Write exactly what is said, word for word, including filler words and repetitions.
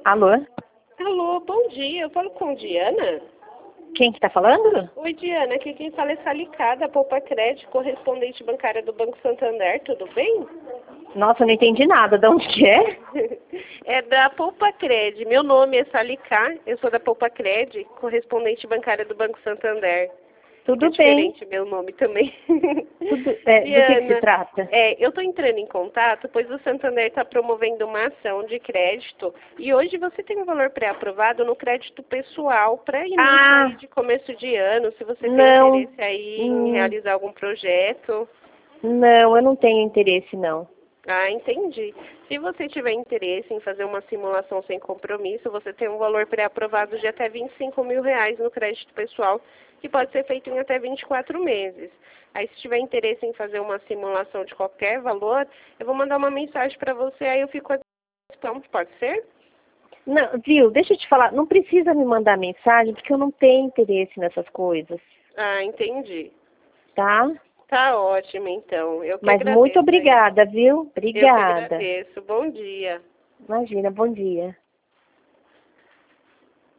Alô? Alô, bom dia. Eu falo com Diana? Quem que tá falando? Oi, Diana. Aqui quem fala é Salicada, Poupa Crédito, correspondente bancária do Banco Santander. Tudo bem? Nossa, eu não entendi nada. De onde que é? É da Poupa Crédito. Meu nome é Salicá. Eu sou da Poupa Crédito, correspondente bancária do Banco Santander. Tudo É bem. diferente meu nome também. Tudo, é, do que, que se Diana, trata? é, eu estou entrando em contato, pois o Santander está promovendo uma ação de crédito e hoje você tem um valor pré-aprovado no crédito pessoal para início Ah, aí de começo de ano, se você tem não. interesse aí em Hum, realizar algum projeto. não, eu não tenho interesse, não. Ah, entendi. Se você tiver interesse em fazer uma simulação sem compromisso, você tem um valor pré-aprovado de até vinte e cinco mil reais no crédito pessoal, que pode ser feito em até vinte e quatro meses. Aí, se tiver interesse em fazer uma simulação de qualquer valor, eu vou mandar uma mensagem para você, aí eu fico à disposição. Pode ser? Não, viu, deixa eu te falar, não precisa me mandar mensagem, porque eu não tenho interesse nessas coisas, Ah, entendi. tá? Tá ótimo, então. Eu que Mas muito agradeço aí. obrigada, viu? Eu que Obrigada. agradeço. Bom dia. Imagina, bom dia.